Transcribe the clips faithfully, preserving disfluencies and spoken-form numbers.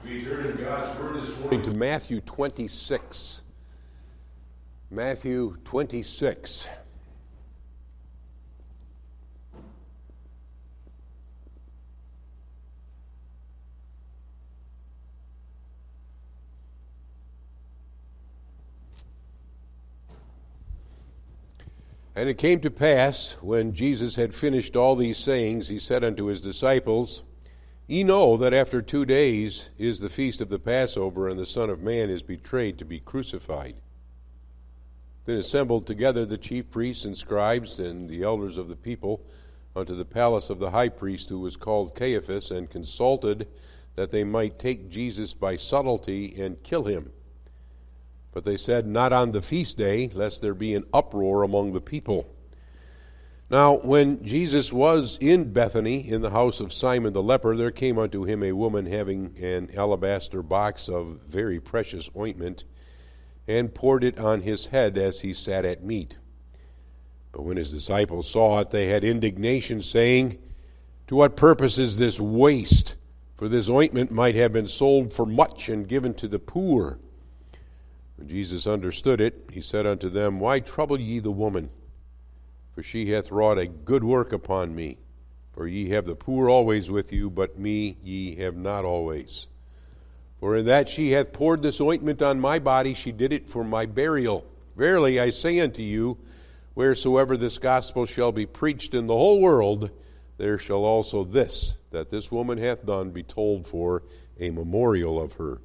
We turn in God's Word this morning to Matthew twenty-six. Matthew twenty-six. And it came to pass, when Jesus had finished all these sayings, he said unto his disciples, Ye know that after two days is the feast of the Passover, and the Son of Man is betrayed to be crucified. Then assembled together the chief priests and scribes and the elders of the people unto the palace of the high priest, who was called Caiaphas, and consulted that they might take Jesus by subtlety and kill him. But they said, Not on the feast day, lest there be an uproar among the people. Now, when Jesus was in Bethany, in the house of Simon the leper, there came unto him a woman having an alabaster box of very precious ointment, and poured it on his head as he sat at meat. But when his disciples saw it, they had indignation, saying, To what purpose is this waste? For this ointment might have been sold for much and given to the poor. When Jesus understood it, he said unto them, Why trouble ye the woman? For she hath wrought a good work upon me. For ye have the poor always with you, but me ye have not always. For in that she hath poured this ointment on my body, she did it for my burial. Verily I say unto you, wheresoever this gospel shall be preached in the whole world, there shall also this, that this woman hath done, be told for a memorial of her.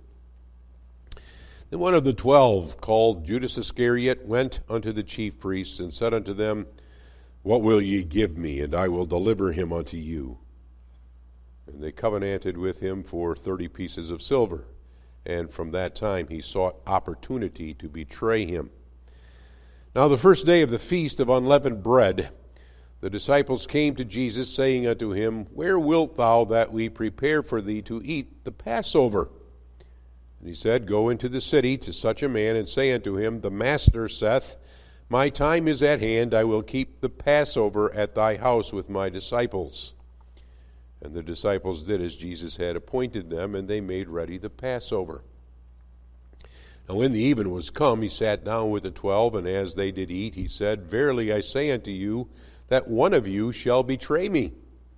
Then one of the twelve, called Judas Iscariot, went unto the chief priests, and said unto them, What will ye give me, and I will deliver him unto you? And they covenanted with him for thirty pieces of silver. And from that time he sought opportunity to betray him. Now the first day of the feast of unleavened bread, the disciples came to Jesus, saying unto him, Where wilt thou that we prepare for thee to eat the Passover? And he said, Go into the city to such a man, and say unto him, The Master saith, My time is at hand, I will keep the Passover at thy house with my disciples. And the disciples did as Jesus had appointed them, and they made ready the Passover. Now when the even was come, he sat down with the twelve, and as they did eat, he said, Verily I say unto you, that one of you shall betray me.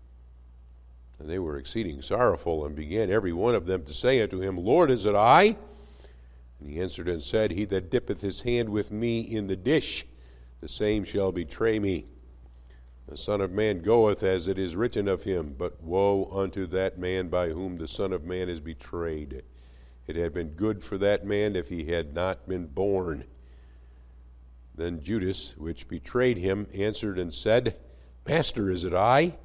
And they were exceeding sorrowful, and began every one of them to say unto him, Lord, is it I? And he answered and said, He that dippeth his hand with me in the dish, the same shall betray me. The Son of Man goeth as it is written of him, but woe unto that man by whom the Son of Man is betrayed. It had been good for that man if he had not been born. Then Judas, which betrayed him, answered and said, Master, is it I?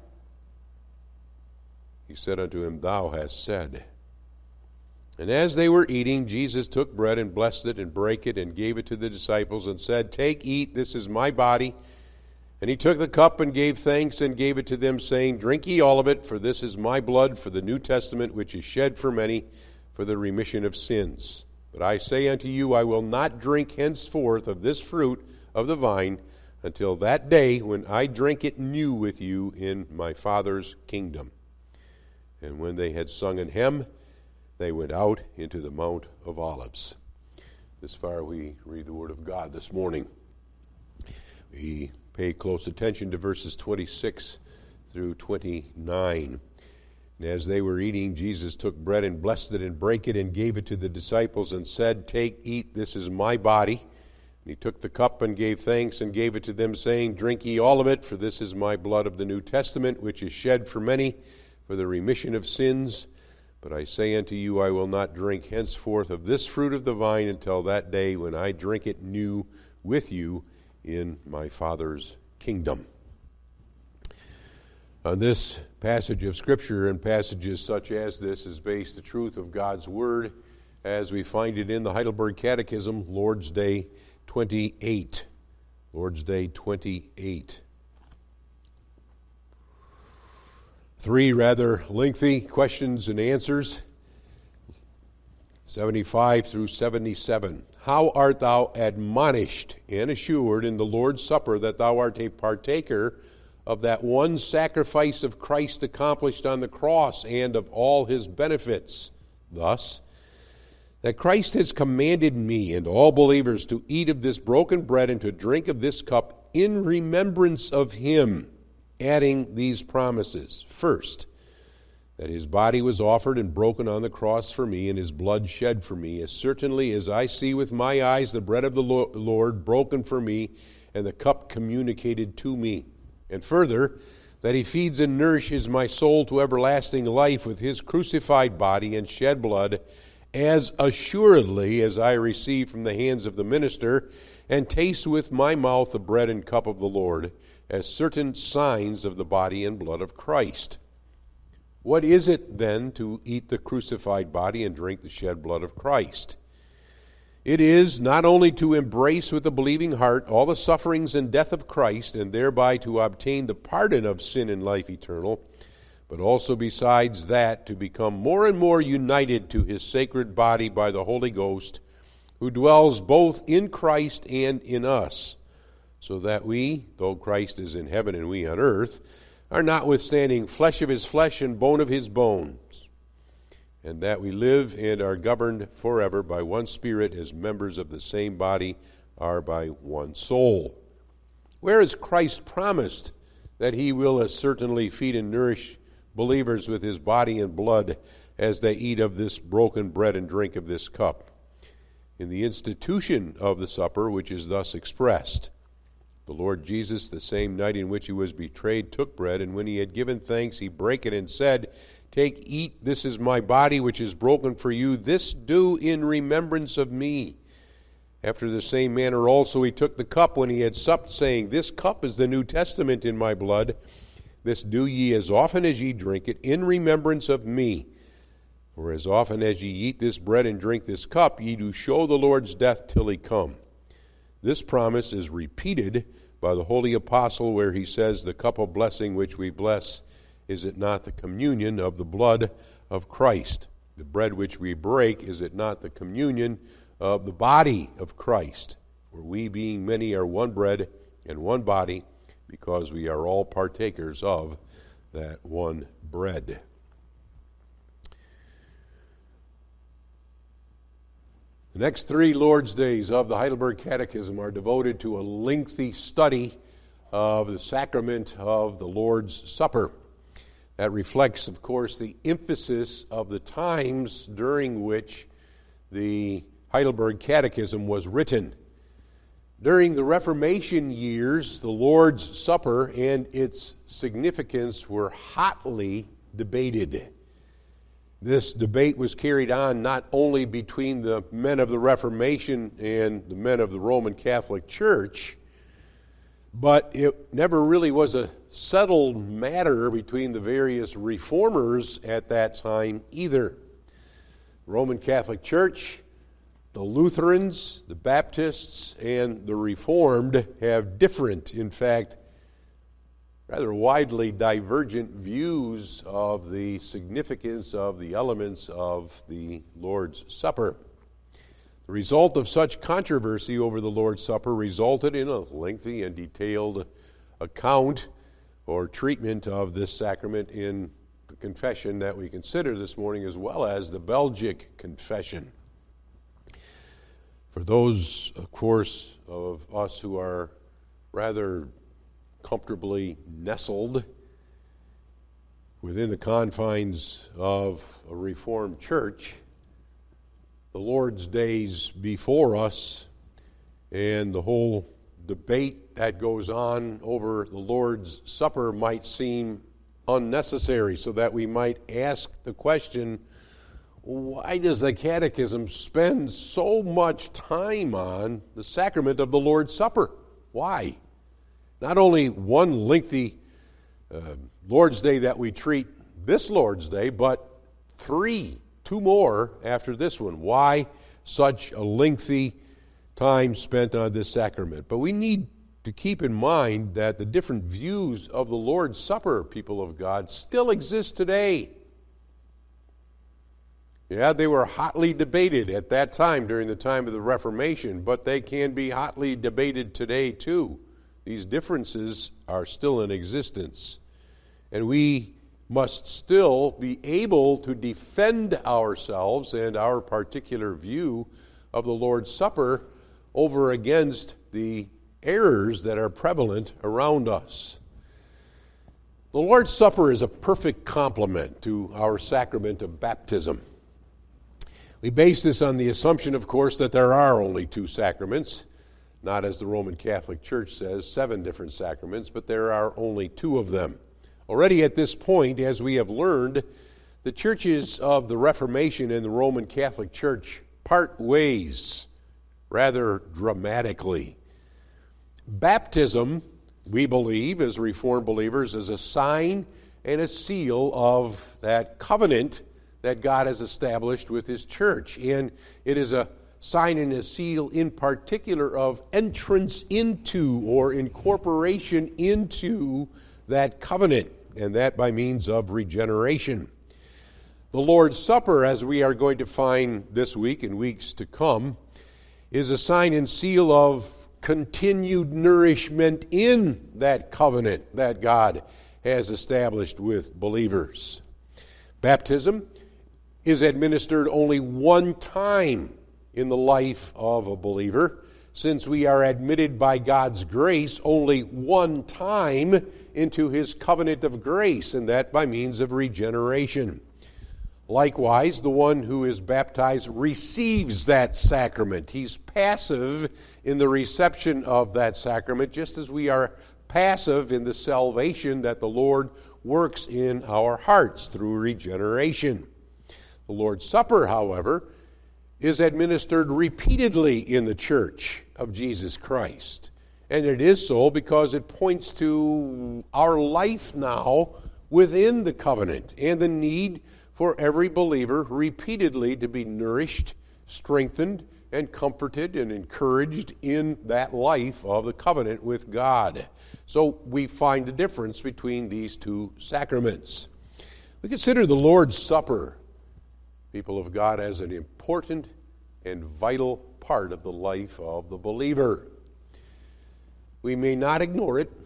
He said unto him, Thou hast said. And as they were eating, Jesus took bread and blessed it and brake it and gave it to the disciples and said, Take, eat, this is my body. And he took the cup and gave thanks and gave it to them, saying, Drink ye all of it, for this is my blood for the New Testament, which is shed for many for the remission of sins. But I say unto you, I will not drink henceforth of this fruit of the vine until that day when I drink it new with you in my Father's kingdom. And when they had sung an hymn, they went out into the Mount of Olives. This far we read the Word of God this morning. We pay close attention to verses twenty-six through twenty-nine. And as they were eating, Jesus took bread and blessed it and brake it and gave it to the disciples and said, Take, eat, this is my body. And he took the cup and gave thanks and gave it to them, saying, Drink ye all of it, for this is my blood of the New Testament, which is shed for many for the remission of sins. But I say unto you, I will not drink henceforth of this fruit of the vine until that day when I drink it new with you in my Father's kingdom. On this passage of Scripture and passages such as this is based the truth of God's Word as we find it in the Heidelberg Catechism, Lord's Day twenty-eight. Lord's Day twenty-eight. Three rather lengthy questions and answers, seventy-five through seventy-seven. How art thou admonished and assured in the Lord's Supper that thou art a partaker of that one sacrifice of Christ accomplished on the cross and of all his benefits? thus, that Christ has commanded me and all believers to eat of this broken bread and to drink of this cup in remembrance of him, adding these promises. First, that his body was offered and broken on the cross for me, and his blood shed for me, as certainly as I see with my eyes the bread of the Lord broken for me, and the cup communicated to me. And further, that he feeds and nourishes my soul to everlasting life with his crucified body and shed blood, as assuredly as I receive from the hands of the minister, and taste with my mouth the bread and cup of the Lord, as certain signs of the body and blood of Christ. What is it, then, to eat the crucified body and drink the shed blood of Christ? It is not only to embrace with a believing heart all the sufferings and death of Christ, and thereby to obtain the pardon of sin and life eternal, but also besides that to become more and more united to his sacred body by the Holy Ghost, who dwells both in Christ and in us, so that we, though Christ is in heaven and we on earth, are notwithstanding flesh of his flesh and bone of his bones, and that we live and are governed forever by one Spirit, as members of the same body are by one soul. Where is Christ promised that he will as certainly feed and nourish believers with his body and blood as they eat of this broken bread and drink of this cup? In the institution of the supper, which is thus expressed. The Lord Jesus, the same night in which he was betrayed, took bread, and when he had given thanks, he brake it and said, Take, eat, this is my body which is broken for you. This do in remembrance of me. After the same manner also he took the cup when he had supped, saying, This cup is the New Testament in my blood. This do ye as often as ye drink it in remembrance of me. For as often as ye eat this bread and drink this cup, ye do show the Lord's death till he come. This promise is repeated by the holy apostle, where he says, The cup of blessing which we bless, is it not the communion of the blood of Christ? The bread which we break, is it not the communion of the body of Christ? For we, being many, are one bread and one body, because we are all partakers of that one bread. The next three Lord's Days of the Heidelberg Catechism are devoted to a lengthy study of the sacrament of the Lord's Supper. That reflects, of course, the emphasis of the times during which the Heidelberg Catechism was written. During the Reformation years, the Lord's Supper and its significance were hotly debated. This debate was carried on not only between the men of the Reformation and the men of the Roman Catholic Church, but it never really was a settled matter between the various reformers at that time either. The Roman Catholic Church, the Lutherans, the Baptists, and the Reformed have different, in fact, rather widely divergent views of the significance of the elements of the Lord's Supper. The result of such controversy over the Lord's Supper resulted in a lengthy and detailed account or treatment of this sacrament in the confession that we consider this morning, as well as the Belgic Confession. For those, of course, of us who are rather comfortably nestled within the confines of a Reformed church, the Lord's days before us and the whole debate that goes on over the Lord's Supper might seem unnecessary, so that we might ask the question, why does the Catechism spend so much time on the sacrament of the Lord's Supper? Why? Not only one lengthy uh, Lord's Day that we treat this Lord's Day, but three, two more after this one. Why such a lengthy time spent on this sacrament? But we need to keep in mind that the different views of the Lord's Supper, people of God, still exist today. Yeah, they were hotly debated at that time during the time of the Reformation, but they can be hotly debated today too. These differences are still in existence. And we must still be able to defend ourselves and our particular view of the Lord's Supper over against the errors that are prevalent around us. The Lord's Supper is a perfect complement to our sacrament of baptism. We base this on the assumption, of course, that there are only two sacraments, not as the Roman Catholic Church says, seven different sacraments, but there are only two of them. Already at this point, as we have learned, the churches of the Reformation and the Roman Catholic Church part ways rather dramatically. Baptism, we believe, as Reformed believers, is a sign and a seal of that covenant that God has established with His church. And it is a sign and a seal in particular of entrance into or incorporation into that covenant, and that by means of regeneration. The Lord's Supper, as we are going to find this week and weeks to come, is a sign and seal of continued nourishment in that covenant that God has established with believers. Baptism is administered only one time in the life of a believer, since we are admitted by God's grace only one time into His covenant of grace, and that by means of regeneration. Likewise, the one who is baptized receives that sacrament. He's passive in the reception of that sacrament, just as we are passive in the salvation that the Lord works in our hearts through regeneration. The Lord's Supper, however, is administered repeatedly in the Church of Jesus Christ. And it is so because it points to our life now within the covenant and the need for every believer repeatedly to be nourished, strengthened, and comforted and encouraged in that life of the covenant with God. So we find the difference between these two sacraments. We consider the Lord's Supper, people of God, as an important and vital part of the life of the believer. We may not ignore it.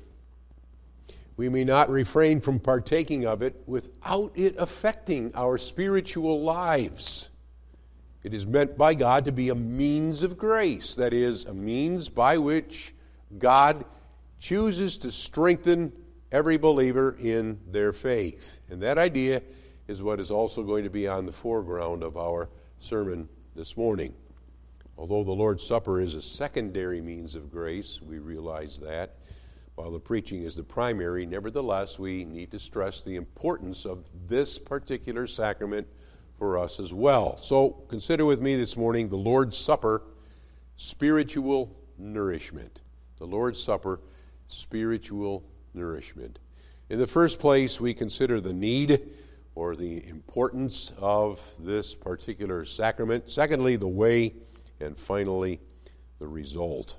We may not refrain from partaking of it without it affecting our spiritual lives. It is meant by God to be a means of grace, that is, a means by which God chooses to strengthen every believer in their faith. And that idea is what is also going to be on the foreground of our sermon this morning. Although the Lord's Supper is a secondary means of grace, we realize that, while the preaching is the primary, nevertheless, we need to stress the importance of this particular sacrament for us as well. So consider with me this morning the Lord's Supper, spiritual nourishment. The Lord's Supper, spiritual nourishment. In the first place, we consider the need or the importance of this particular sacrament. Secondly, the way, and finally, the result.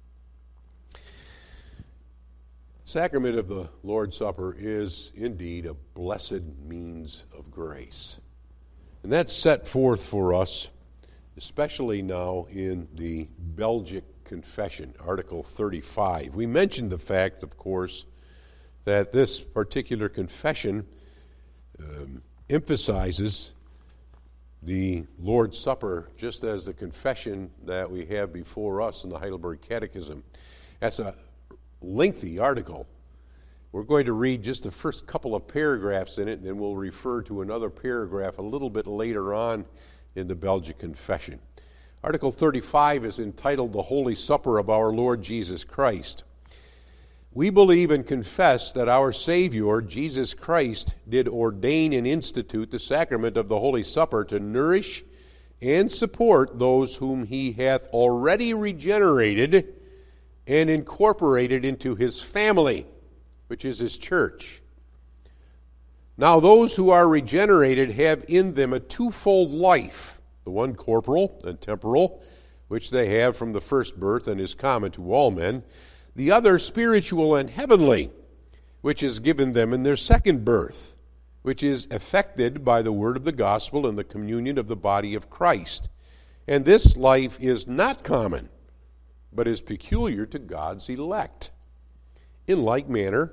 Sacrament of the Lord's Supper is indeed a blessed means of grace. And that's set forth for us, especially now in the Belgic Confession, Article thirty-five. We mentioned the fact, of course, that this particular confession um, emphasizes the Lord's Supper just as the confession that we have before us in the Heidelberg Catechism. That's a lengthy article. We're going to read just the first couple of paragraphs in it, and then we'll refer to another paragraph a little bit later on in the Belgic Confession. Article thirty-five is entitled The Holy Supper of Our Lord Jesus Christ. We believe and confess that our Savior, Jesus Christ, did ordain and institute the sacrament of the Holy Supper to nourish and support those whom He hath already regenerated and incorporated into His family, which is His church. Now those who are regenerated have in them a twofold life, the one corporal and temporal, which they have from the first birth and is common to all men, the other spiritual and heavenly, which is given them in their second birth, which is effected by the word of the gospel and the communion of the body of Christ. And this life is not common, but is peculiar to God's elect. In like manner,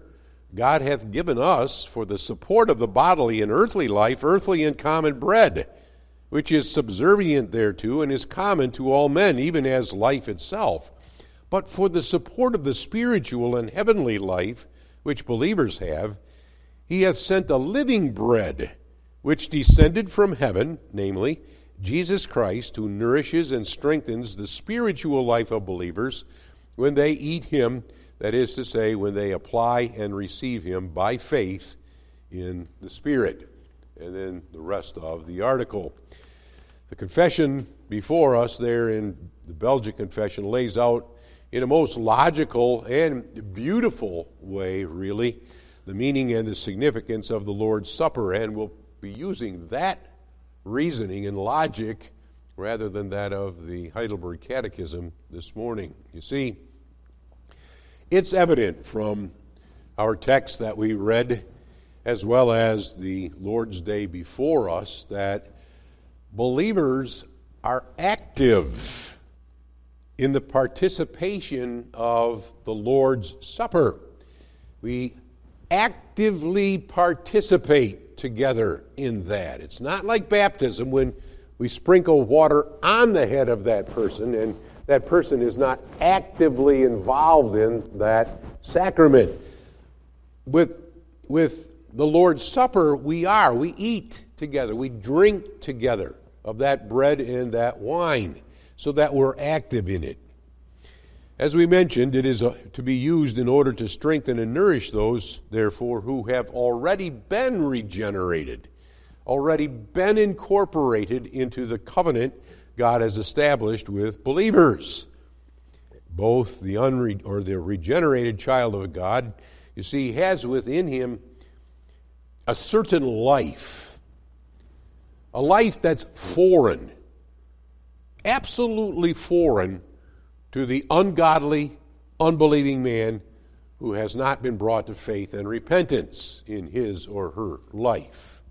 God hath given us for the support of the bodily and earthly life, earthly and common bread, which is subservient thereto, and is common to all men, even as life itself. But for the support of the spiritual and heavenly life, which believers have, he hath sent a living bread, which descended from heaven, namely, Jesus Christ, who nourishes and strengthens the spiritual life of believers when they eat him, that is to say, when they apply and receive him by faith in the Spirit. And then the rest of the article. The confession before us there in the Belgic Confession lays out in a most logical and beautiful way, really, the meaning and the significance of the Lord's Supper, and we'll be using that reasoning and logic rather than that of the Heidelberg Catechism this morning. You see, it's evident from our text that we read, as well as the Lord's Day before us, that believers are active in the participation of the Lord's Supper. We actively participate together in that. It's not like baptism when we sprinkle water on the head of that person and that person is not actively involved in that sacrament. With, with the Lord's Supper, we are. We eat together. We drink together of that bread and that wine so that we're active in it. As we mentioned, it is a, to be used in order to strengthen and nourish those, therefore, who have already been regenerated, already been incorporated into the covenant God has established with believers. Both the unre- or the regenerated child of God, you see, has within him a certain life, a life that's foreign, absolutely foreign to the ungodly, unbelieving man who has not been brought to faith and repentance in his or her life.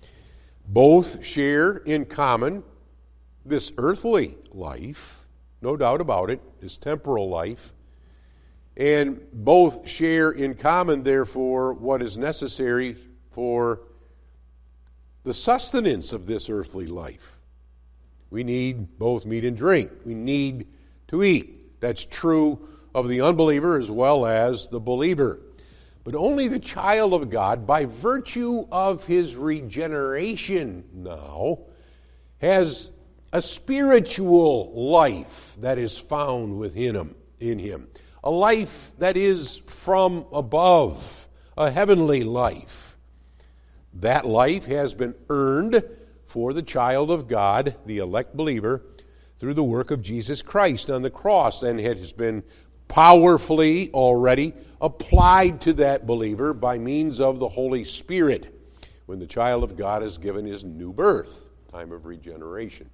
Both share in common this earthly life, no doubt about it, this temporal life, and both share in common, therefore, what is necessary for the sustenance of this earthly life. We need both meat and drink. We need to eat. That's true of the unbeliever as well as the believer. But only the child of God, by virtue of his regeneration now, has a spiritual life that is found within him, in him. A life that is from above, a heavenly life. That life has been earned for the child of God, the elect believer, through the work of Jesus Christ on the cross, and it has been powerfully already applied to that believer by means of the Holy Spirit when the child of God is given his new birth, time of regeneration.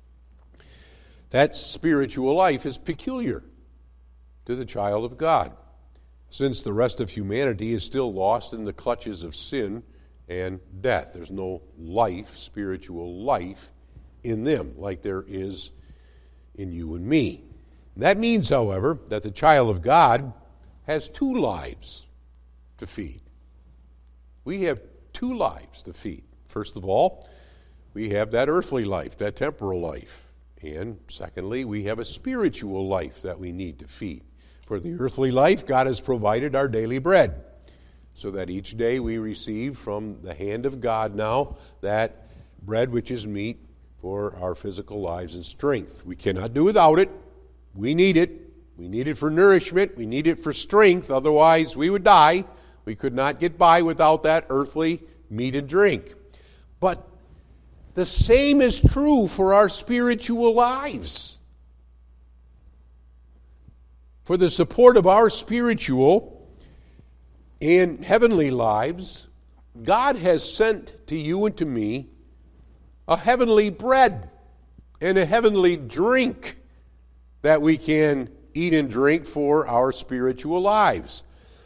That spiritual life is peculiar to the child of God, since the rest of humanity is still lost in the clutches of sin and death. There's no life, spiritual life, in them like there is in you and me. That means, however, that the child of God has two lives to feed. We have two lives to feed. First of all, we have that earthly life, that temporal life. And secondly, we have a spiritual life that we need to feed. For the earthly life, God has provided our daily bread, so that each day we receive from the hand of God now that bread which is meat for our physical lives and strength. We cannot do without it. We need it. We need it for nourishment. We need it for strength. Otherwise, we would die. We could not get by without that earthly meat and drink. But the same is true for our spiritual lives. For the support of our spiritual and heavenly lives, God has sent to you and to me a heavenly bread and a heavenly drink that we can eat and drink for our spiritual lives.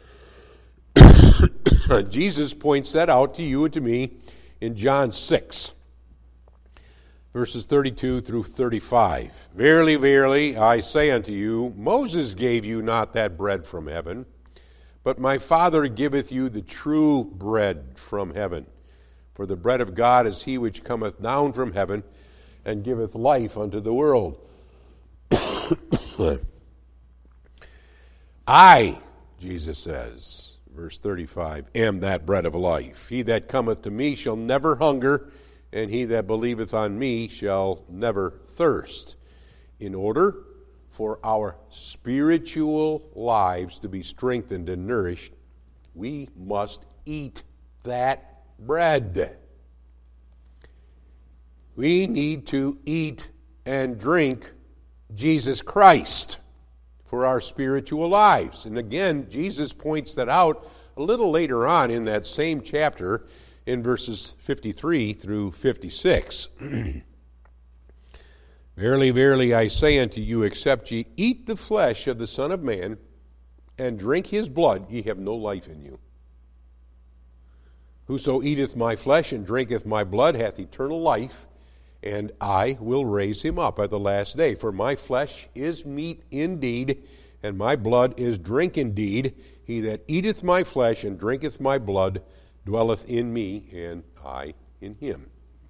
Jesus points that out to you and to me in John six, verses thirty-two through thirty-five. Verily, verily, I say unto you, Moses gave you not that bread from heaven, But my Father giveth you the true bread from heaven. For the bread of God is he which cometh down from heaven, and giveth life unto the world. I, Jesus says, verse thirty-five, am that bread of life. He that cometh to me shall never hunger, and he that believeth on me shall never thirst. In order for our spiritual lives to be strengthened and nourished, we must eat that bread. We need to eat and drink Jesus Christ for our spiritual lives. And again, Jesus points that out a little later on in that same chapter in verses fifty-three through fifty-six. Verily, verily, I say unto you, except ye eat the flesh of the Son of Man and drink his blood, ye have no life in you. Whoso eateth my flesh and drinketh my blood hath eternal life, and I will raise him up at the last day. For my flesh is meat indeed, and my blood is drink indeed. He that eateth my flesh and drinketh my blood dwelleth in me, and I in him.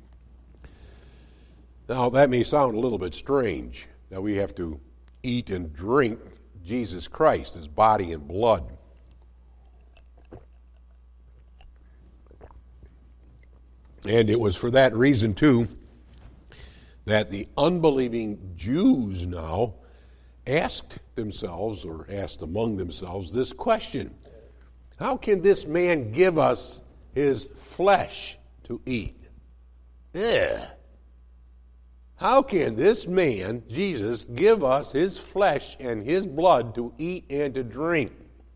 Now, that may sound a little bit strange, that we have to eat and drink Jesus Christ, his body and blood. And it was for that reason, too, that the unbelieving Jews now asked themselves, or asked among themselves, this question: how can this man give us his flesh to eat? Ugh. How can this man, Jesus, give us his flesh and his blood to eat and to drink?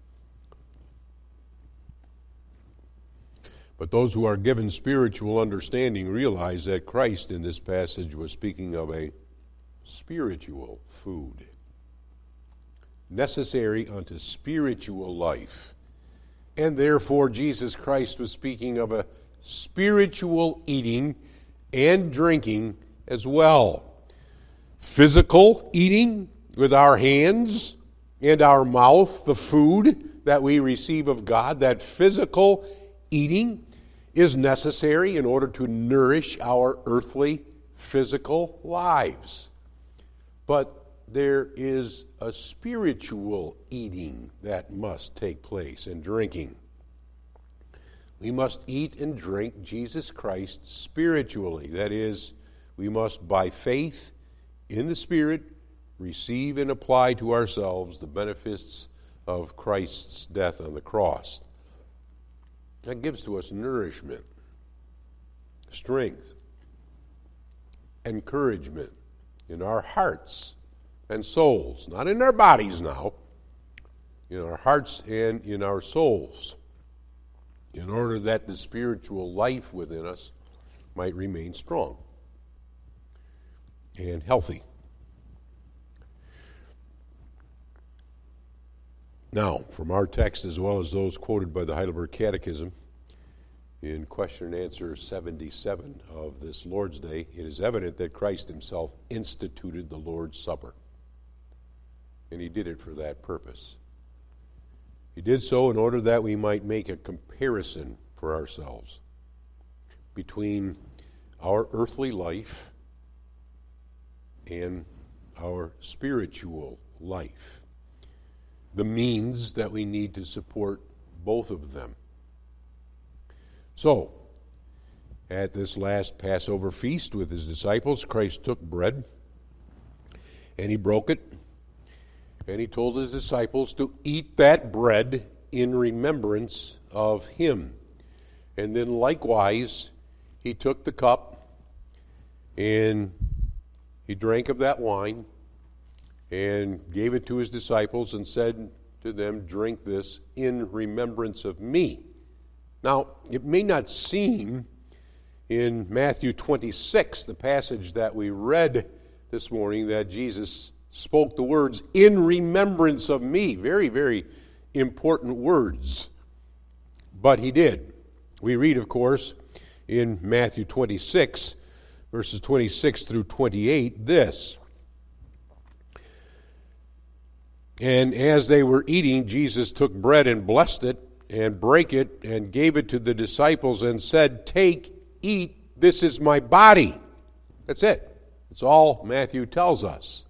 But those who are given spiritual understanding realize that Christ in this passage was speaking of a spiritual food, necessary unto spiritual life. And therefore Jesus Christ was speaking of a spiritual eating and drinking as well. Physical eating with our hands and our mouth, the food that we receive of God, that physical eating is necessary in order to nourish our earthly physical lives. But there is a spiritual eating that must take place and drinking. We must eat and drink Jesus Christ spiritually. That is, we must, by faith in the Spirit, receive and apply to ourselves the benefits of Christ's death on the cross. That gives to us nourishment, strength, encouragement in our hearts and souls. Not in our bodies now, in our hearts and in our souls, in order that the spiritual life within us might remain strong and healthy. Now, from our text as well as those quoted by the Heidelberg Catechism, in question and answer seventy-seven of this Lord's Day, it is evident that Christ himself instituted the Lord's Supper. And he did it for that purpose. He did so in order that we might make a comparison for ourselves between our earthly life and our spiritual life, the means that we need to support both of them. So, at this last Passover feast with his disciples, Christ took bread and he broke it, and he told his disciples to eat that bread in remembrance of him. And then likewise, he took the cup and he drank of that wine and gave it to his disciples and said to them, "Drink this in remembrance of me." Now, it may not seem in Matthew twenty-six, the passage that we read this morning, that Jesus spoke the words, "in remembrance of me." Very, very important words. But he did. We read, of course, in Matthew twenty-six, verses twenty-six through twenty-eight, this: And as they were eating, Jesus took bread and blessed it and brake it and gave it to the disciples and said, "Take, eat, this is my body." That's it. That's all Matthew tells us.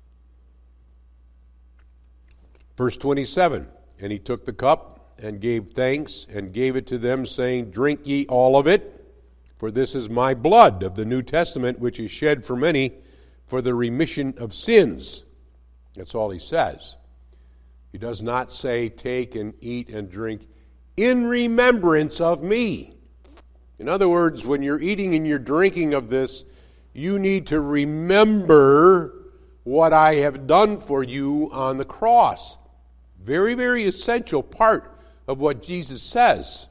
Verse twenty-seven, and he took the cup and gave thanks and gave it to them, saying, "Drink ye all of it, for this is my blood of the New Testament, which is shed for many for the remission of sins." That's all he says. He does not say, "Take and eat and drink in remembrance of me." In other words, when you're eating and you're drinking of this, you need to remember what I have done for you on the cross. Very, very essential part of what Jesus says.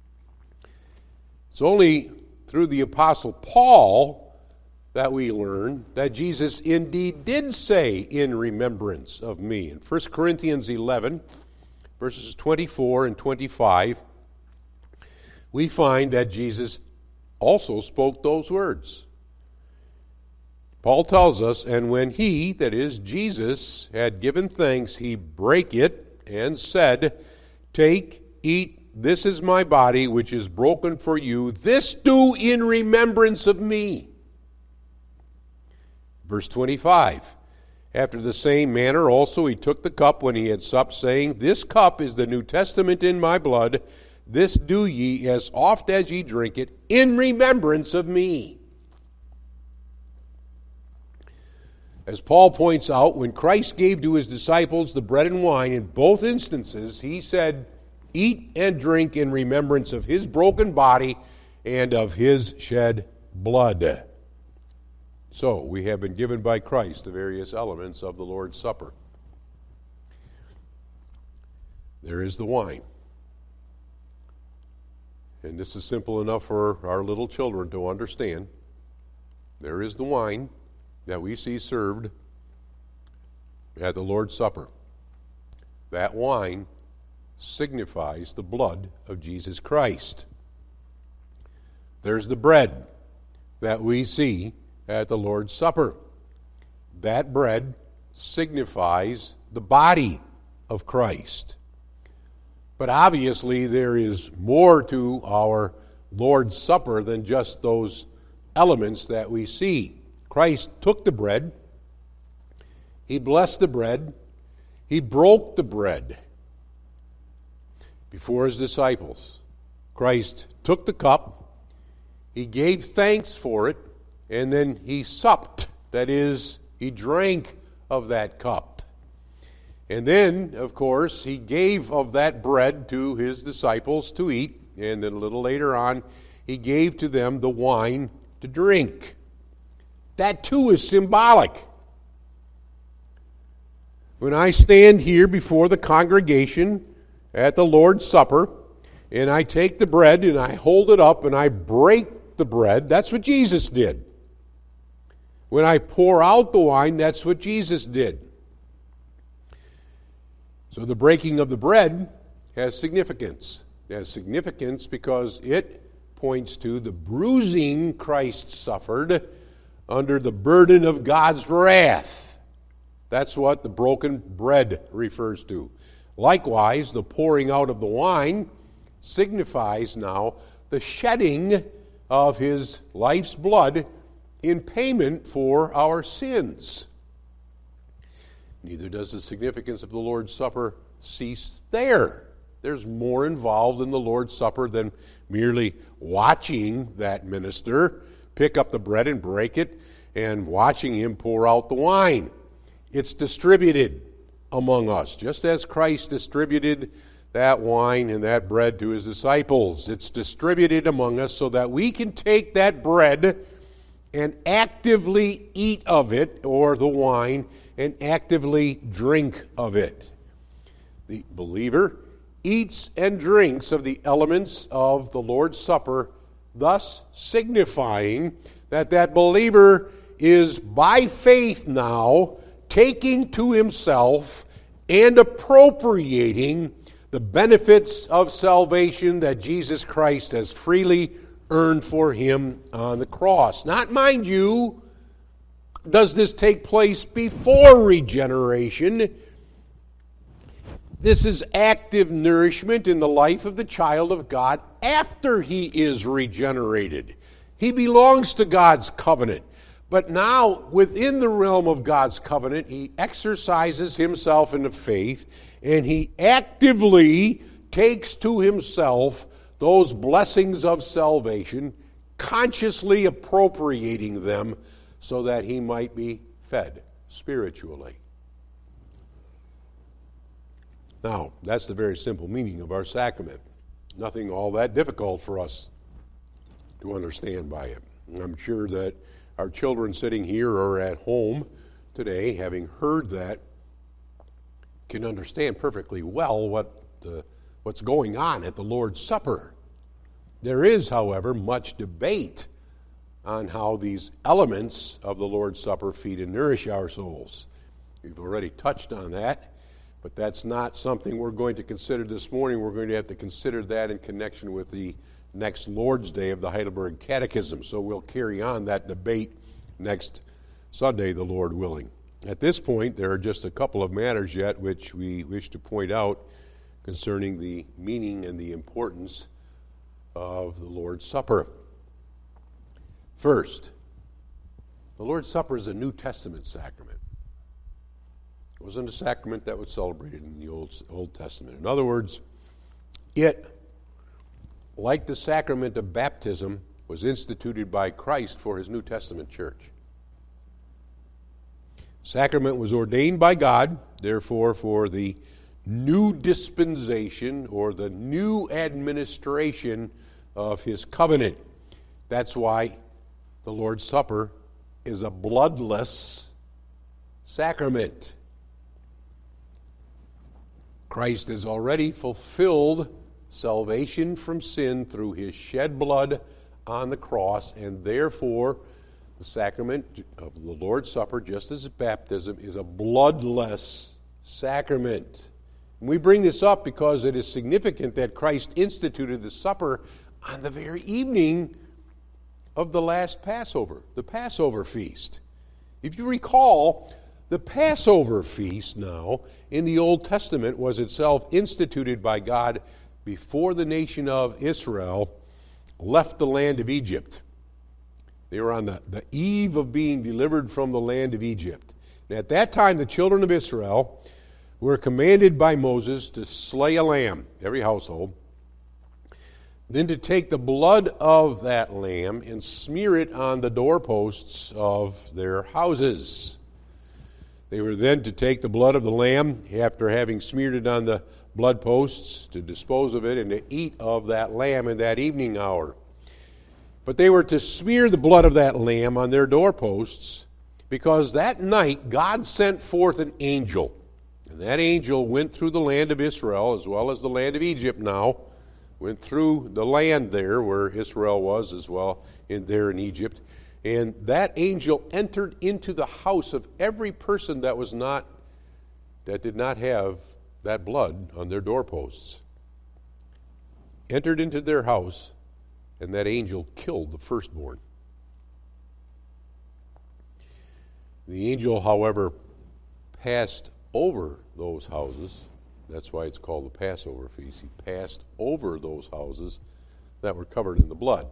It's only through the Apostle Paul that we learn that Jesus indeed did say, "in remembrance of me." In First Corinthians eleven, verses twenty-four and twenty-five, we find that Jesus also spoke those words. Paul tells us, "And when he," that is Jesus, "had given thanks, he brake it and said, 'Take, eat, this is my body, which is broken for you. This do in remembrance of me.'" Verse twenty-five, "After the same manner also he took the cup when he had supped, saying, 'This cup is the New Testament in my blood. This do ye as oft as ye drink it in remembrance of me.'" As Paul points out, when Christ gave to his disciples the bread and wine, in both instances he said, "Eat and drink in remembrance of his broken body and of his shed blood." So, we have been given by Christ the various elements of the Lord's Supper. There is the wine. And this is simple enough for our little children to understand. There is the wine that we see served at the Lord's Supper. That wine signifies the blood of Jesus Christ. There's the bread that we see at the Lord's Supper. That bread signifies the body of Christ. But obviously there is more to our Lord's Supper than just those elements that we see. Christ took the bread, he blessed the bread, he broke the bread before his disciples. Christ took the cup, he gave thanks for it, and then he supped. That is, he drank of that cup. And then, of course, he gave of that bread to his disciples to eat. And then a little later on, he gave to them the wine to drink. That too is symbolic. When I stand here before the congregation at the Lord's Supper, and I take the bread and I hold it up and I break the bread, that's what Jesus did. When I pour out the wine, that's what Jesus did. So the breaking of the bread has significance. It has significance because it points to the bruising Christ suffered under the burden of God's wrath. That's what the broken bread refers to. Likewise, the pouring out of the wine signifies now the shedding of his life's blood in payment for our sins. Neither does the significance of the Lord's Supper cease there. There's more involved in the Lord's Supper than merely watching that minister pick up the bread and break it and watching him pour out the wine. It's distributed among us, just as Christ distributed that wine and that bread to his disciples. It's distributed among us so that we can take that bread and actively eat of it, or the wine, and actively drink of it. The believer eats and drinks of the elements of the Lord's Supper, thus signifying that that believer is by faith now taking to himself and appropriating the benefits of salvation that Jesus Christ has freely earned for him on the cross. Not, mind you, does this take place before regeneration. This is active nourishment in the life of the child of God after he is regenerated. He belongs to God's covenant. But now, within the realm of God's covenant, he exercises himself in the faith, and he actively takes to himself those blessings of salvation, consciously appropriating them so that he might be fed spiritually. Now, that's the very simple meaning of our sacrament. Nothing all that difficult for us to understand by it. I'm sure that our children sitting here or at home today, having heard that, can understand perfectly well what the, what's going on at the Lord's Supper. There is, however, much debate on how these elements of the Lord's Supper feed and nourish our souls. We've already touched on that, but that's not something we're going to consider this morning. We're going to have to consider that in connection with the next Lord's Day of the Heidelberg Catechism. So we'll carry on that debate next Sunday, the Lord willing. At this point, there are just a couple of matters yet which we wish to point out concerning the meaning and the importance of the Lord's Supper. First, the Lord's Supper is a New Testament sacrament. It wasn't a sacrament that was celebrated in the Old, Old Testament. In other words, it, like the sacrament of baptism, was instituted by Christ for his New Testament church. Sacrament was ordained by God, therefore, for the new dispensation or the new administration of his covenant. That's why the Lord's Supper is a bloodless sacrament. Christ has already fulfilled salvation from sin through his shed blood on the cross, and therefore the sacrament of the Lord's Supper, just as baptism, is a bloodless sacrament. And we bring this up because it is significant that Christ instituted the supper on the very evening of the last Passover, the Passover feast. If you recall, the Passover feast now in the Old Testament was itself instituted by God before the nation of Israel left the land of Egypt. They were on the, the eve of being delivered from the land of Egypt. And at that time, the children of Israel were commanded by Moses to slay a lamb, every household, then to take the blood of that lamb and smear it on the doorposts of their houses. They were then to take the blood of the lamb, after having smeared it on the blood posts, to dispose of it and to eat of that lamb in that evening hour. But they were to smear the blood of that lamb on their doorposts because that night God sent forth an angel. And that angel went through the land of Israel as well as the land of Egypt now, went through the land there where Israel was as well in there in Egypt. And that angel entered into the house of every person that was not, that did not have that blood on their doorposts. Entered into their house, and that angel killed the firstborn. The angel, however, passed over those houses. That's why it's called the Passover feast. He passed over those houses that were covered in the blood.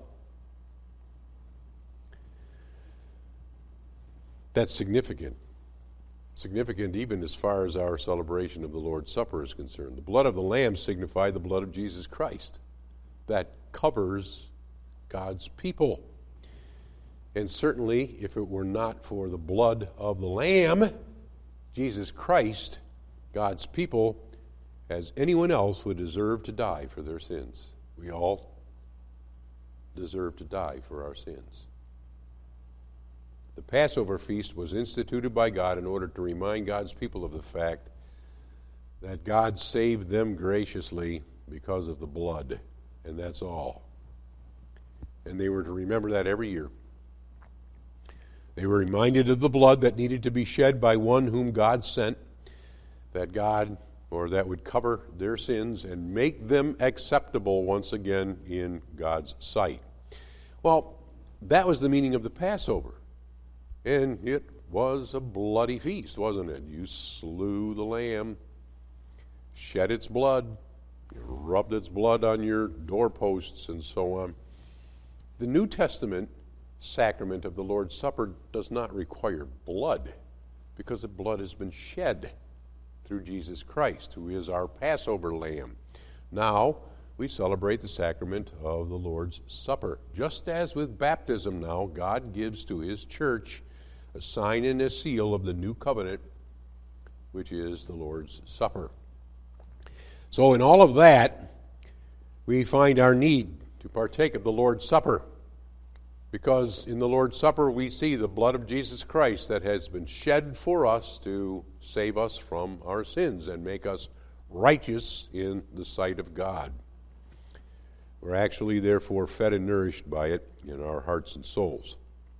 That's significant. Significant even as far as our celebration of the Lord's Supper is concerned. The blood of the Lamb signified the blood of Jesus Christ that covers God's people. And certainly, if it were not for the blood of the Lamb, Jesus Christ, God's people, as anyone else would deserve to die for their sins. We all deserve to die for our sins. The Passover feast was instituted by God in order to remind God's people of the fact that God saved them graciously because of the blood, and that's all. And they were to remember that every year. They were reminded of the blood that needed to be shed by one whom God sent, that God, or that would cover their sins and make them acceptable once again in God's sight. Well, that was the meaning of the Passover. And it was a bloody feast, wasn't it? You slew the lamb, shed its blood, you rubbed its blood on your doorposts and so on. The New Testament sacrament of the Lord's Supper does not require blood, because the blood has been shed through Jesus Christ, who is our Passover lamb. Now, we celebrate the sacrament of the Lord's Supper. Just as with baptism now, God gives to his church a sign and a seal of the new covenant, which is the Lord's Supper. So in all of that, we find our need to partake of the Lord's Supper, because in the Lord's Supper we see the blood of Jesus Christ that has been shed for us to save us from our sins and make us righteous in the sight of God. We're actually therefore fed and nourished by it in our hearts and souls.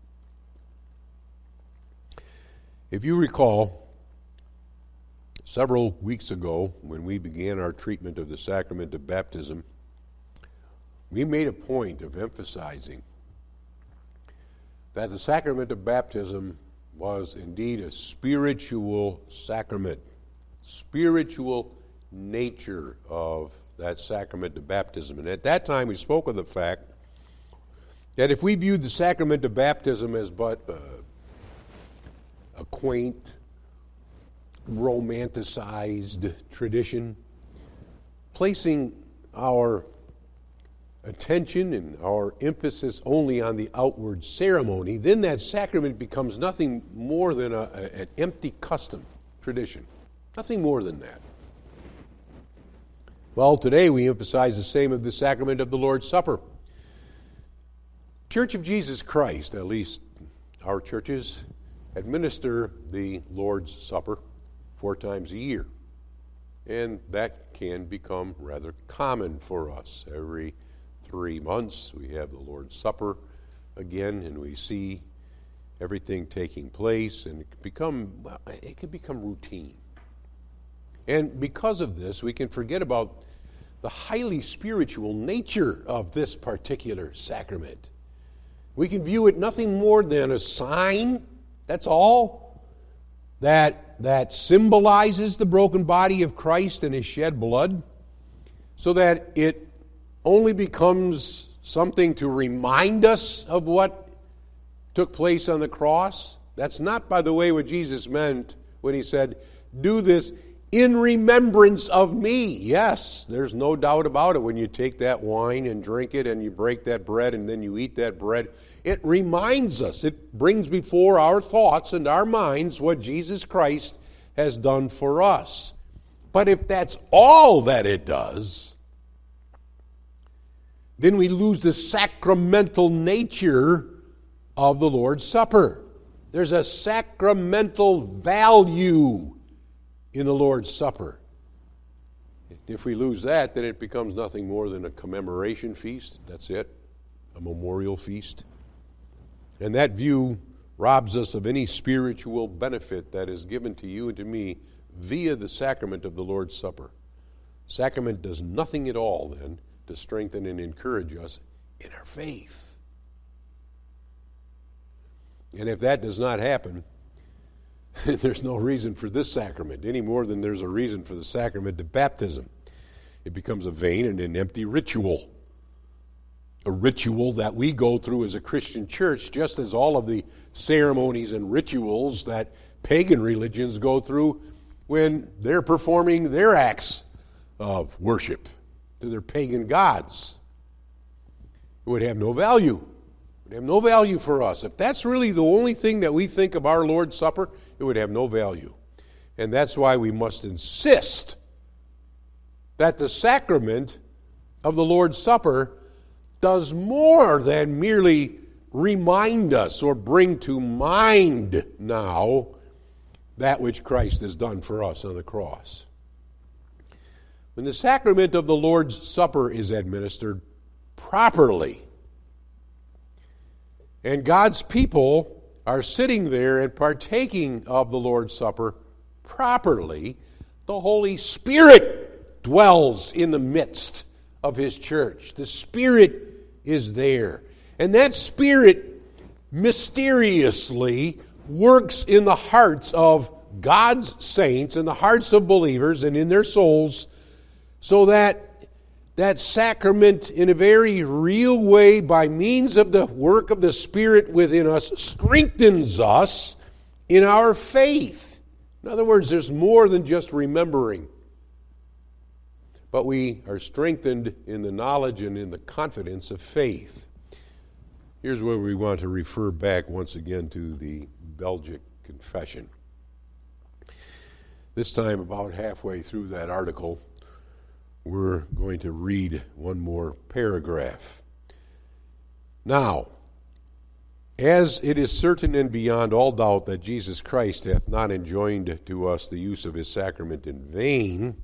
If you recall, several weeks ago when we began our treatment of the sacrament of baptism, we made a point of emphasizing that the sacrament of baptism was indeed a spiritual sacrament, spiritual nature of that sacrament of baptism. And at that time we spoke of the fact that if we viewed the sacrament of baptism as but uh, a quaint, romanticized tradition, placing our attention and our emphasis only on the outward ceremony, then that sacrament becomes nothing more than a, a, an empty custom, tradition. Nothing more than that. Well, today we emphasize the same of the sacrament of the Lord's Supper. Church of Jesus Christ, at least our churches, administer the Lord's Supper four times a year. And that can become rather common for us. Every three months we have the Lord's Supper again, and we see everything taking place, and it can become, well, it can become routine. And because of this, we can forget about the highly spiritual nature of this particular sacrament. We can view it nothing more than a sign, that's all, that, that symbolizes the broken body of Christ and his shed blood, so that it only becomes something to remind us of what took place on the cross. That's not, by the way, what Jesus meant when he said, "Do this in remembrance of me." Yes, there's no doubt about it. When you take that wine and drink it and you break that bread and then you eat that bread, it reminds us, it brings before our thoughts and our minds what Jesus Christ has done for us. But if that's all that it does, then we lose the sacramental nature of the Lord's Supper. There's a sacramental value in the Lord's Supper. If we lose that, then it becomes nothing more than a commemoration feast. That's it, a memorial feast. And that view robs us of any spiritual benefit that is given to you and to me via the sacrament of the Lord's Supper. Sacrament does nothing at all, then, to strengthen and encourage us in our faith. And if that does not happen, there's no reason for this sacrament any more than there's a reason for the sacrament of baptism. It becomes a vain and an empty ritual. A ritual that we go through as a Christian church, just as all of the ceremonies and rituals that pagan religions go through when they're performing their acts of worship to their pagan gods. It would have no value. It would have no value for us. If that's really the only thing that we think of our Lord's Supper, it would have no value. And that's why we must insist that the sacrament of the Lord's Supper does more than merely remind us or bring to mind now that which Christ has done for us on the cross. When the sacrament of the Lord's Supper is administered properly, and God's people are sitting there and partaking of the Lord's Supper properly, the Holy Spirit dwells in the midst of his church. The Spirit is there. And that Spirit mysteriously works in the hearts of God's saints and the hearts of believers and in their souls, so that that sacrament in a very real way, by means of the work of the Spirit within us, strengthens us in our faith. In other words, there's more than just remembering. But we are strengthened in the knowledge and in the confidence of faith. Here's where we want to refer back once again to the Belgic Confession. This time, about halfway through that article, we're going to read one more paragraph. Now, as it is certain and beyond all doubt that Jesus Christ hath not enjoined to us the use of his sacrament in vain,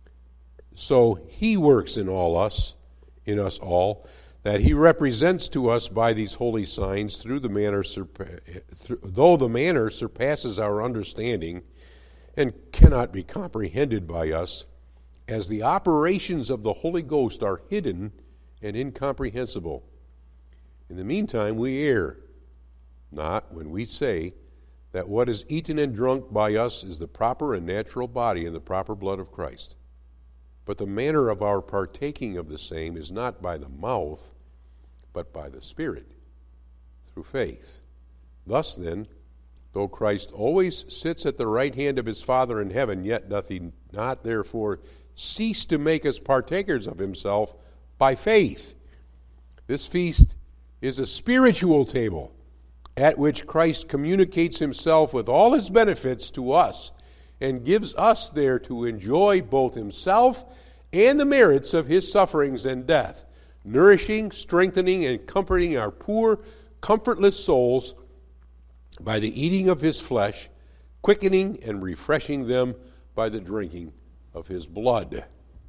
so he works in all us, in us all, that he represents to us by these holy signs, through the manner, though the manner surpasses our understanding and cannot be comprehended by us, as the operations of the Holy Ghost are hidden and incomprehensible. In the meantime, we err, not when we say that what is eaten and drunk by us is the proper and natural body and the proper blood of Christ. But the manner of our partaking of the same is not by the mouth, but by the Spirit, through faith. Thus then, though Christ always sits at the right hand of his Father in heaven, yet doth he not therefore cease to make us partakers of himself by faith. This feast is a spiritual table at which Christ communicates himself with all his benefits to us and gives us there to enjoy both himself and the merits of his sufferings and death, nourishing, strengthening, and comforting our poor, comfortless souls by the eating of his flesh, quickening and refreshing them by the drinking of his blood.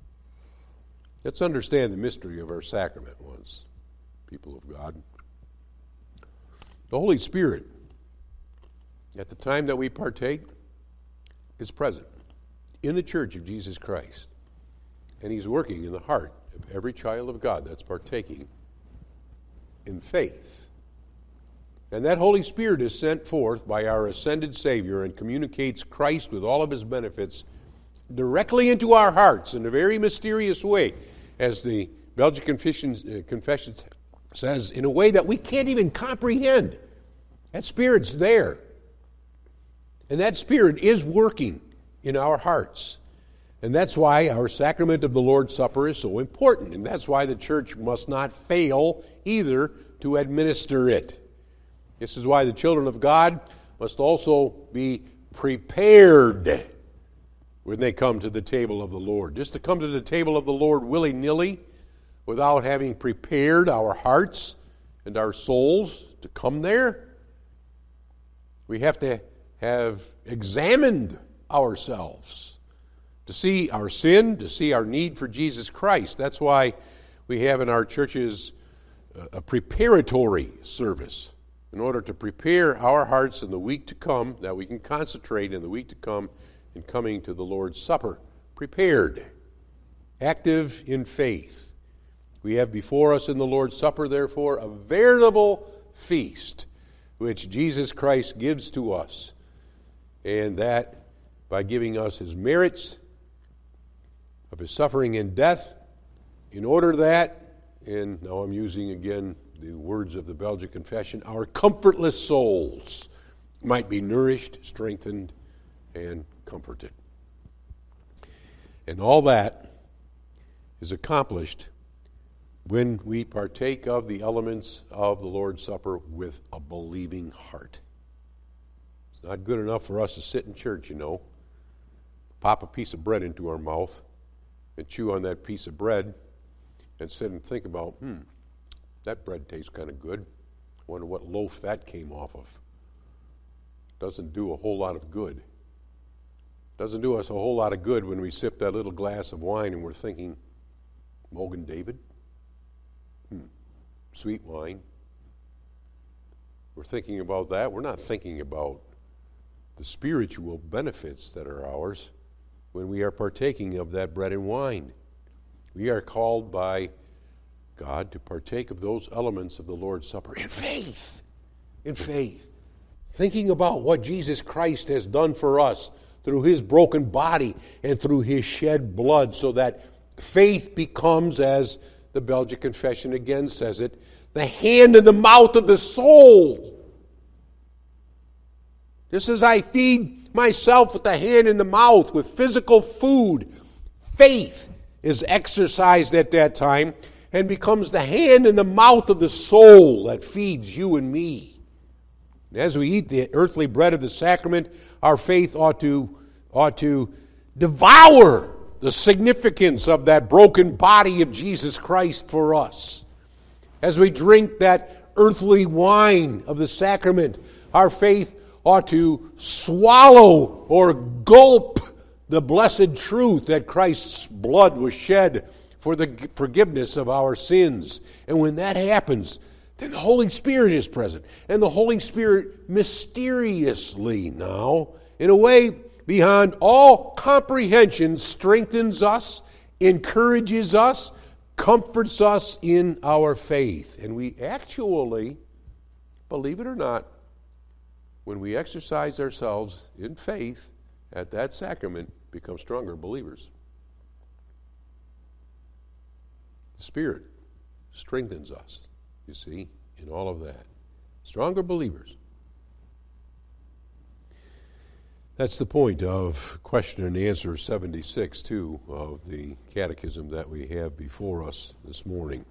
Let's understand the mystery of our sacrament once, people of God. The Holy Spirit, at the time that we partake, is present in the church of Jesus Christ. And he's working in the heart of every child of God that's partaking in faith. And that Holy Spirit is sent forth by our ascended Savior and communicates Christ with all of his benefits directly into our hearts in a very mysterious way, as the Belgic Confession, uh, Confession says, in a way that we can't even comprehend. That Spirit's there. And that Spirit is working in our hearts. And that's why our sacrament of the Lord's Supper is so important. And that's why the church must not fail either to administer it. This is why the children of God must also be prepared when they come to the table of the Lord. Just to come to the table of the Lord willy-nilly, without having prepared our hearts and our souls to come there, we have to have examined ourselves to see our sin, to see our need for Jesus Christ. That's why we have in our churches a preparatory service, in order to prepare our hearts in the week to come, that we can concentrate in the week to come in coming to the Lord's Supper. Prepared, active in faith. We have before us in the Lord's Supper, therefore, a veritable feast which Jesus Christ gives to us, and that by giving us his merits of his suffering and death, in order that, and now I'm using again the words of the Belgic Confession, our comfortless souls might be nourished, strengthened, and comforted. And all that is accomplished when we partake of the elements of the Lord's Supper with a believing heart. It's not good enough for us to sit in church, you know, pop a piece of bread into our mouth and chew on that piece of bread and sit and think about, hmm, that bread tastes kind of good. I wonder what loaf that came off of. Doesn't do a whole lot of good. Doesn't do us a whole lot of good when we sip that little glass of wine and we're thinking, Mogen David? Hmm, sweet wine. We're thinking about that. We're not thinking about the spiritual benefits that are ours when we are partaking of that bread and wine. We are called by God to partake of those elements of the Lord's Supper in faith. In faith. thinking about what Jesus Christ has done for us through his broken body and through his shed blood, so that faith becomes, as the Belgian Confession again says it, the hand and the mouth of the soul. Just as I feed myself with the hand and the mouth, with physical food, faith is exercised at that time and becomes the hand and the mouth of the soul that feeds you and me. And as we eat the earthly bread of the sacrament, our faith ought to, ought to devour the significance of that broken body of Jesus Christ for us. As we drink that earthly wine of the sacrament, our faith ought to swallow or gulp the blessed truth that Christ's blood was shed for the forgiveness of our sins. And when that happens, then the Holy Spirit is present. And the Holy Spirit mysteriously now, in a way beyond all comprehension, strengthens us, encourages us, comforts us in our faith. And we actually, believe it or not, when we exercise ourselves in faith at that sacrament, become stronger believers. The Spirit strengthens us, you see, in all of that. Stronger believers. That's the point of question and answer seventy-six, too, of the catechism that we have before us this morning.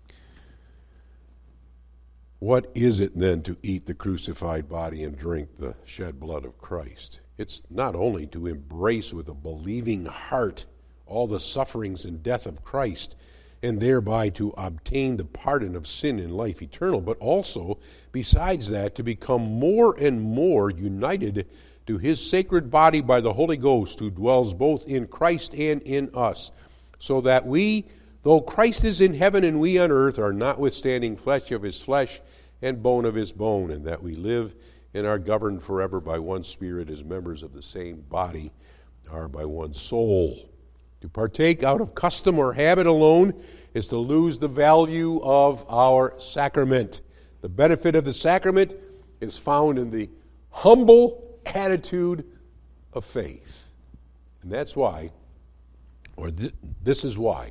What is it then to eat the crucified body and drink the shed blood of Christ? It's not only to embrace with a believing heart all the sufferings and death of Christ, and thereby to obtain the pardon of sin and life eternal, but also, besides that, to become more and more united to his sacred body by the Holy Ghost, who dwells both in Christ and in us, so that we, though Christ is in heaven and we on earth, are notwithstanding flesh of his flesh and bone of his bone, and that we live and are governed forever by one Spirit as members of the same body, are by one soul. To partake out of custom or habit alone is to lose the value of our sacrament. The benefit of the sacrament is found in the humble attitude of faith. And that's why, or th- this is why,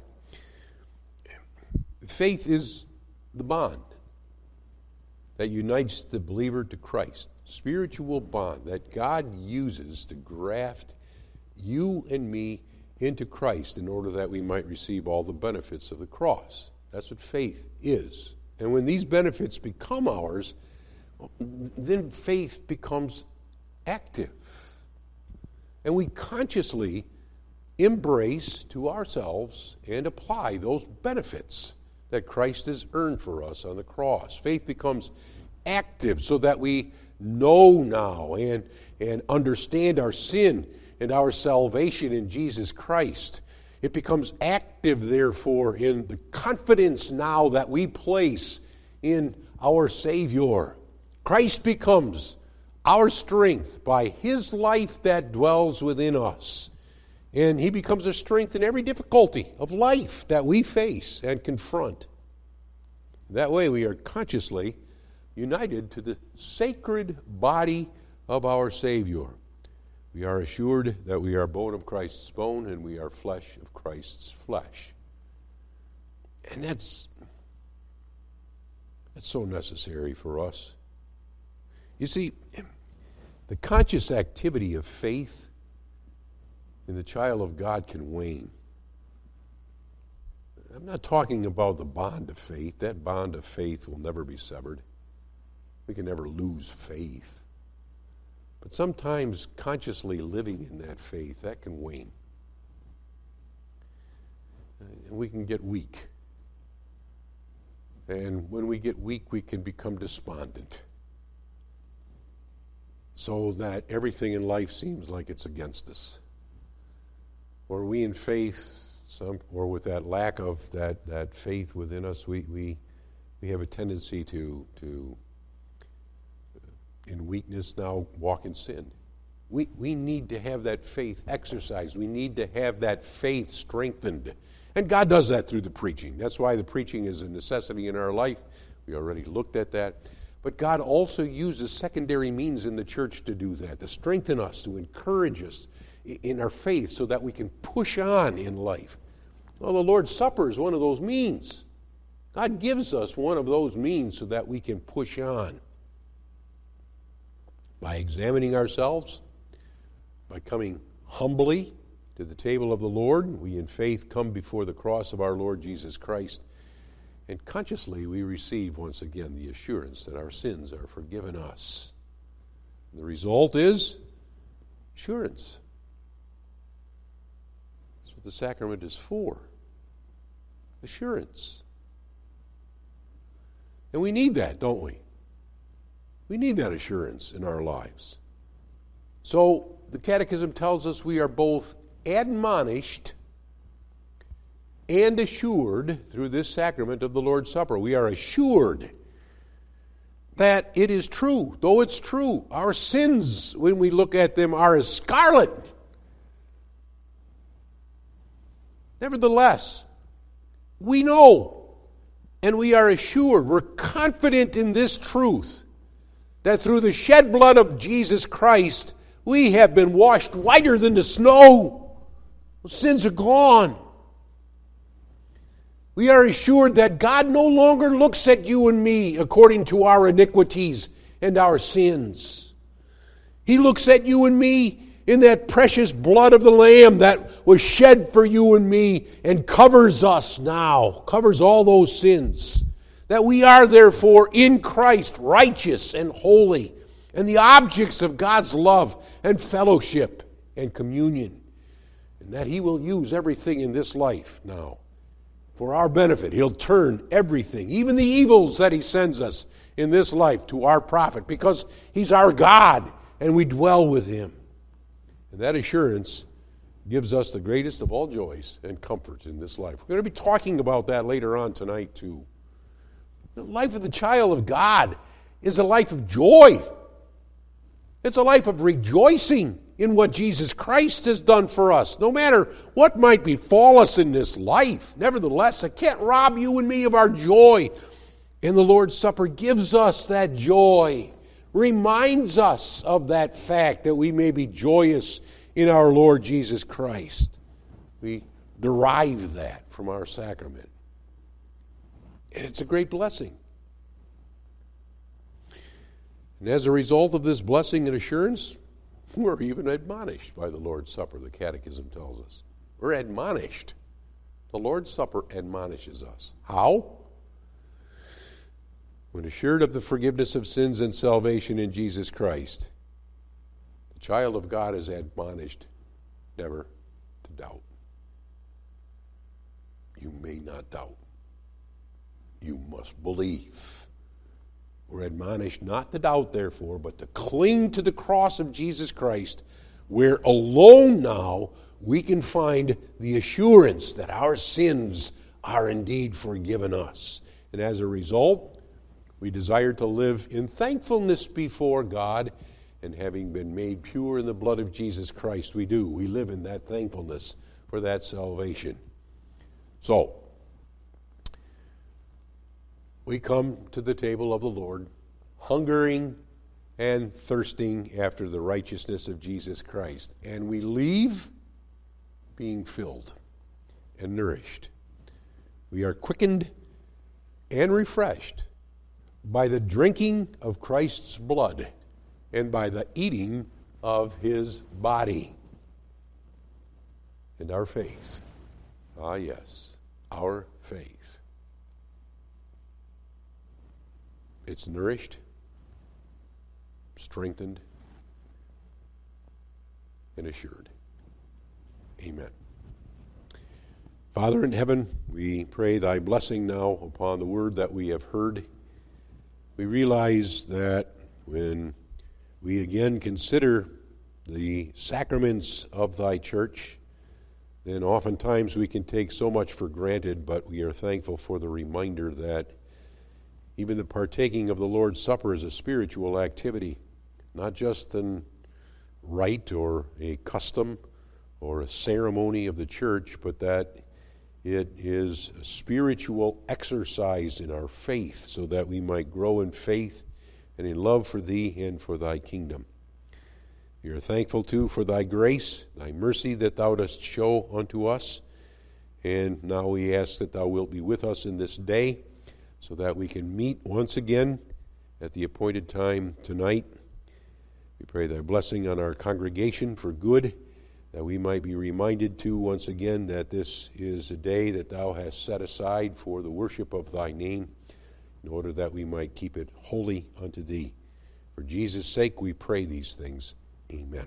faith is the bond that unites the believer to Christ. Spiritual bond that God uses to graft you and me into Christ in order that we might receive all the benefits of the cross. That's what faith is. And when these benefits become ours, then faith becomes active. And we consciously embrace to ourselves and apply those benefits that Christ has earned for us on the cross. Faith becomes active so that we know now and, and understand our sin and our salvation in Jesus Christ. It becomes active, therefore, in the confidence now that we place in our Savior. Christ becomes our strength by his life that dwells within us. And he becomes a strength in every difficulty of life that we face and confront. That way we are consciously united to the sacred body of our Savior. We are assured that we are bone of Christ's bone and we are flesh of Christ's flesh. And that's, that's so necessary for us. You see, the conscious activity of faith in the child of God can wane. I'm not talking about the bond of faith. That bond of faith will never be severed. We can never lose faith. But sometimes consciously living in that faith, that can wane. And we can get weak. And when we get weak, we can become despondent. So that everything in life seems like it's against us. Or we in faith, some, or with that lack of that, that faith within us, we, we, we have a tendency to, to in weakness now walk in sin. We, we need to have that faith exercised. We need to have that faith strengthened. And God does that through the preaching. That's why the preaching is a necessity in our life. We already looked at that. But God also uses secondary means in the church to do that, to strengthen us, to encourage us in our faith so that we can push on in life. Well, the Lord's Supper is one of those means. God gives us one of those means so that we can push on. By examining ourselves, by coming humbly to the table of the Lord, we in faith come before the cross of our Lord Jesus Christ, and consciously we receive once again the assurance that our sins are forgiven us. And the result is assurance. That's what the sacrament is for. Assurance. And we need that, don't we? We need that assurance in our lives. So the Catechism tells us we are both admonished and assured through this sacrament of the Lord's Supper. We are assured that it is true, though it's true. Our sins, when we look at them, are as scarlet. Nevertheless, we know and we are assured, we're confident in this truth, that through the shed blood of Jesus Christ, we have been washed whiter than the snow. Sins are gone. We are assured that God no longer looks at you and me according to our iniquities and our sins. He looks at you and me in that precious blood of the Lamb that was shed for you and me and covers us now, covers all those sins. That we are therefore in Christ righteous and holy and the objects of God's love and fellowship and communion. And that He will use everything in this life now for our benefit. He'll turn everything, even the evils that He sends us in this life, to our profit, because He's our God and we dwell with Him. And that assurance gives us the greatest of all joys and comfort in this life. We're going to be talking about that later on tonight too. The life of the child of God is a life of joy. It's a life of rejoicing in what Jesus Christ has done for us, no matter what might befall us in this life. Nevertheless, it can't rob you and me of our joy. And the Lord's Supper gives us that joy, reminds us of that fact that we may be joyous in our Lord Jesus Christ. We derive that from our sacrament. And it's a great blessing. And as a result of this blessing and assurance, we're even admonished by the Lord's Supper, the Catechism tells us. We're admonished. The Lord's Supper admonishes us. How? When assured of the forgiveness of sins and salvation in Jesus Christ, the child of God is admonished never to doubt. You may not doubt. You must believe. We're admonished not to doubt, therefore, but to cling to the cross of Jesus Christ, where alone now we can find the assurance that our sins are indeed forgiven us. And as a result, we desire to live in thankfulness before God, and having been made pure in the blood of Jesus Christ, we do. We live in that thankfulness for that salvation. So, we come to the table of the Lord, hungering and thirsting after the righteousness of Jesus Christ. And we leave being filled and nourished. We are quickened and refreshed by the drinking of Christ's blood and by the eating of His body. And our faith. Ah, yes, our faith. It's nourished, strengthened, and assured. Amen. Father in heaven, we pray Thy blessing now upon the word that we have heard. We realize that when we again consider the sacraments of Thy church, then oftentimes we can take so much for granted, but we are thankful for the reminder that even the partaking of the Lord's Supper is a spiritual activity, not just a rite or a custom or a ceremony of the church, but that it is a spiritual exercise in our faith so that we might grow in faith and in love for thee and for thy kingdom. We are thankful, too, for thy grace, thy mercy that thou dost show unto us. And now we ask that thou wilt be with us in this day so that we can meet once again at the appointed time tonight. We pray thy blessing on our congregation for good, that we might be reminded, too, once again, that this is a day that thou hast set aside for the worship of thy name, in order that we might keep it holy unto thee. For Jesus' sake we pray these things. Amen.